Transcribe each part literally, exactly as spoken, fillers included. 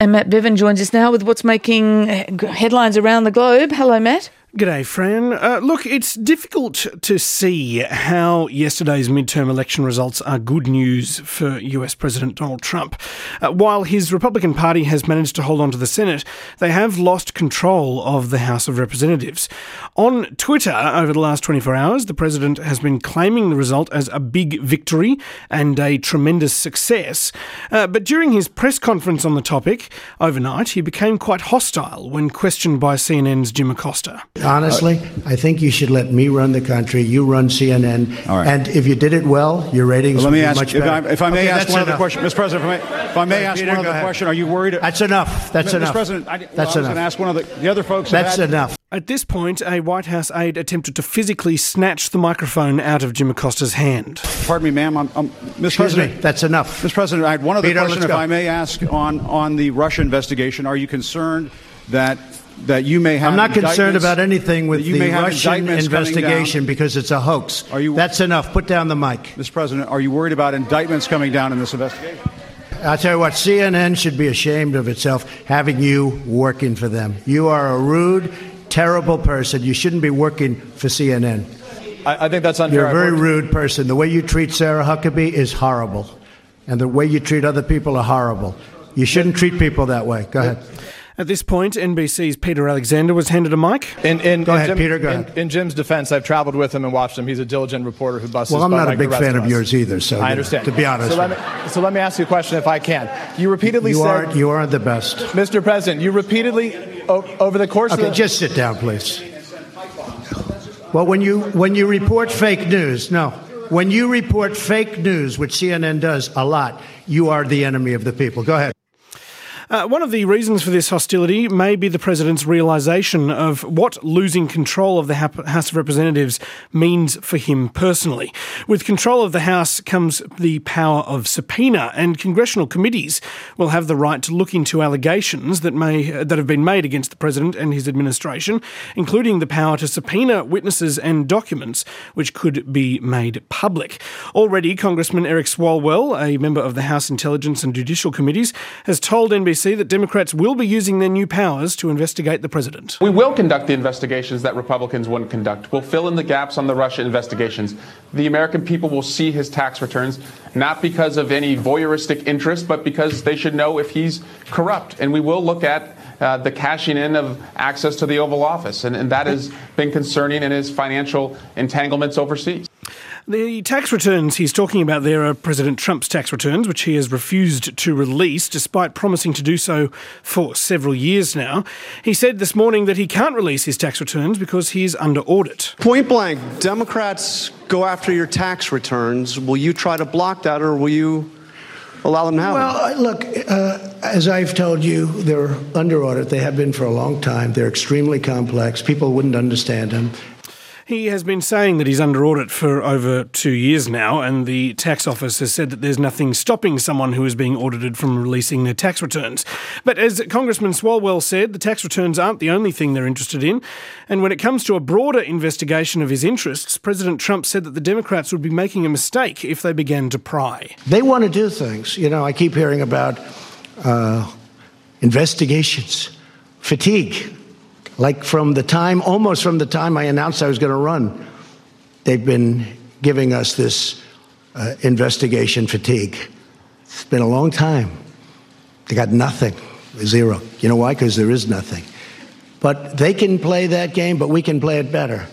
And Matt Bevan joins us now with what's making headlines around the globe. Hello, Matt. G'day, Fran. Uh, look, it's difficult to see how yesterday's midterm election results are good news for U S President Donald Trump. Uh, while his Republican Party has managed to hold on to the Senate, they have lost control of the House of Representatives. On Twitter over the last twenty-four hours, the President has been claiming the result as a big victory and a tremendous success. Uh, but during his press conference on the topic overnight, he became quite hostile when questioned by C N N's Jim Acosta. Honestly, I think you should let me run the country. You run C N N. All right. And if you did it well, your ratings well, let would me be ask, much if better. I, if I may okay, ask one enough. other question, Mister President, if I may, if I may ask Peter, one other ahead. question, are you worried? That's enough. That's Mister enough. President, I, well, That's I was enough. going to ask one of the, the other folks. That's had, enough. At this point, a White House aide attempted to physically snatch the microphone out of Jim Acosta's hand. Pardon me, ma'am. I'm, I'm, Mister Excuse President, me. That's enough. Mister President, I had one other Peter, question, let's if go. I may ask, on, on the Russia investigation. Are you concerned that that you may have I'm not concerned indictments- about anything with that you the may have Russian indictments coming investigation down? because it's a hoax. Are you- That's enough. Put down the mic. Mister President, are you worried about indictments coming down in this investigation? I'll tell you what, C N N should be ashamed of itself having you working for them. You are a rude, terrible person. You shouldn't be working for C N N. I, I think that's unfair. You're a very I've worked- rude person. The way you treat Sarah Huckabee is horrible. And the way you treat other people are horrible. You shouldn't treat people that way. Go ahead. At this point, N B C's Peter Alexander was handed a mic. In, in, Go in ahead, Jim, Peter, go in, ahead. in Jim's defense, I've traveled with him and watched him. He's a diligent reporter who busts Well, his I'm butt not a like big the rest fan of us. yours either, so I understand. to be honest. So let, me, so let me ask you a question if I can. You repeatedly You said... aren't, you aren't the best. Mister President, you repeatedly, o- over the course Okay, of the... just sit down, please. Well, when you when you report fake news, no. When you report fake news, which C N N does a lot, you are the enemy of the people. Go ahead. Uh, one of the reasons for this hostility may be the President's realisation of what losing control of the House of Representatives means for him personally. With control of the House comes the power of subpoena, and congressional committees will have the right to look into allegations that may uh, that have been made against the President and his administration, including the power to subpoena witnesses and documents which could be made public. Already, Congressman Eric Swalwell, a member of the House Intelligence and Judicial Committees, has told N B C that Democrats will be using their new powers to investigate the President. We will conduct the investigations that Republicans wouldn't conduct. We'll fill in the gaps on the Russia investigations. The American people will see his tax returns, not because of any voyeuristic interest, but because they should know if he's corrupt. And we will look at uh, the cashing in of access to the Oval Office. And, and that has been concerning in his financial entanglements overseas. The tax returns he's talking about there are President Trump's tax returns, which he has refused to release, despite promising to do so for several years now. He said this morning that he can't release his tax returns because he is under audit. Point blank, Democrats go after your tax returns. Will you try to block that, or will you allow them to have Well, them? uh, look, uh, as I've told you, they're under audit. They have been for a long time. They're extremely complex. People wouldn't understand them. He has been saying that he's under audit for over two years now, and the tax office has said that there's nothing stopping someone who is being audited from releasing their tax returns. But as Congressman Swalwell said, the tax returns aren't the only thing they're interested in. And when it comes to a broader investigation of his interests, President Trump said that the Democrats would be making a mistake if they began to pry. They want to do things. You know, I keep hearing about uh, investigations, fatigue. Like from the time, almost from the time I announced I was going to run, they've been giving us this uh, investigation fatigue. It's been a long time. They got nothing, zero. You know why? Because there is nothing. But they can play that game, but we can play it better.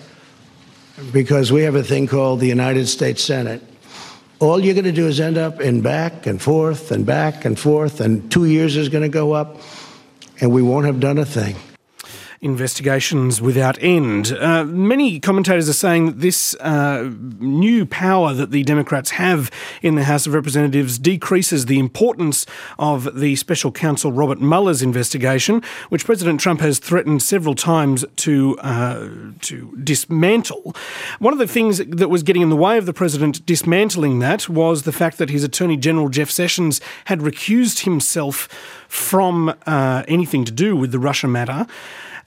Because we have a thing called the United States Senate. All you're going to do is end up in back and forth and back and forth, and two years is going to go up, and we won't have done a thing. Investigations without end. Uh, many commentators are saying that this uh, new power that the Democrats have in the House of Representatives decreases the importance of the special counsel Robert Mueller's investigation, which President Trump has threatened several times to uh, to dismantle. One of the things that was getting in the way of the president dismantling that was the fact that his Attorney General Jeff Sessions had recused himself from uh, anything to do with the Russia matter.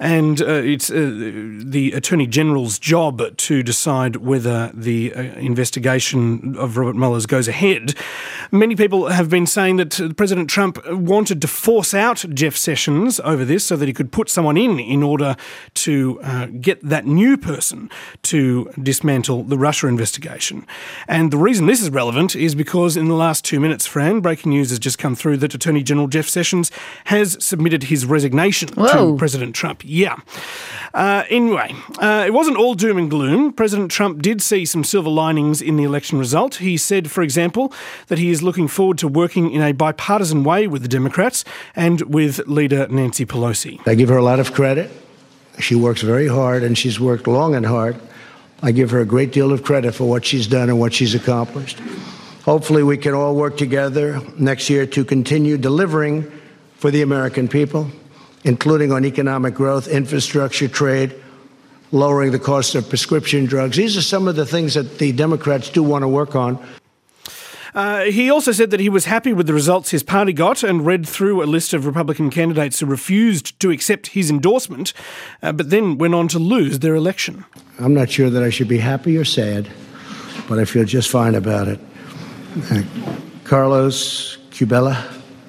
and uh, it's uh, the Attorney General's job to decide whether the uh, investigation of Robert Mueller's goes ahead. Many people have been saying that President Trump wanted to force out Jeff Sessions over this so that he could put someone in in order to uh, get that new person to dismantle the Russia investigation. And the reason this is relevant is because in the last two minutes, Fran, breaking news has just come through that Attorney General Jeff Sessions has submitted his resignation Whoa. to President Trump. Yeah. Uh, anyway, uh, it wasn't all doom and gloom. President Trump did see some silver linings in the election result. He said, for example, that he is looking forward to working in a bipartisan way with the Democrats and with Leader Nancy Pelosi. I give her a lot of credit. She works very hard, and she's worked long and hard. I give her a great deal of credit for what she's done and what she's accomplished. Hopefully we can all work together next year to continue delivering for the American people, including on economic growth, infrastructure, trade, lowering the cost of prescription drugs. These are some of the things that the Democrats do want to work on. Uh, he also said that he was happy with the results his party got and read through a list of Republican candidates who refused to accept his endorsement, uh, but then went on to lose their election. I'm not sure that I should be happy or sad, but I feel just fine about it. Uh, Carlos Cubella,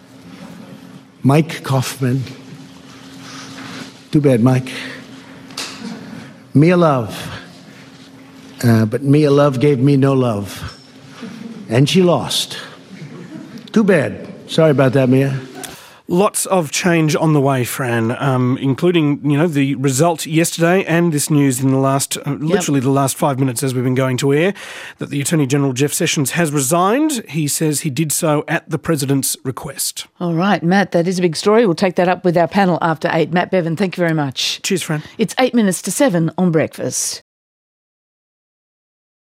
Mike Kaufman. Too bad, Mike. Mia Love. Uh, but Mia Love gave me no love. And she lost. Too bad. Sorry about that, Mia. Lots of change on the way, Fran, um, including, you know, the result yesterday and this news in the last, uh, literally the last five minutes as we've been going to air, that the Attorney General Jeff Sessions has resigned. He says he did so at the President's request. All right, Matt, that is a big story. We'll take that up with our panel after eight. Matt Bevan, thank you very much. Cheers, Fran. It's eight minutes to seven on Breakfast.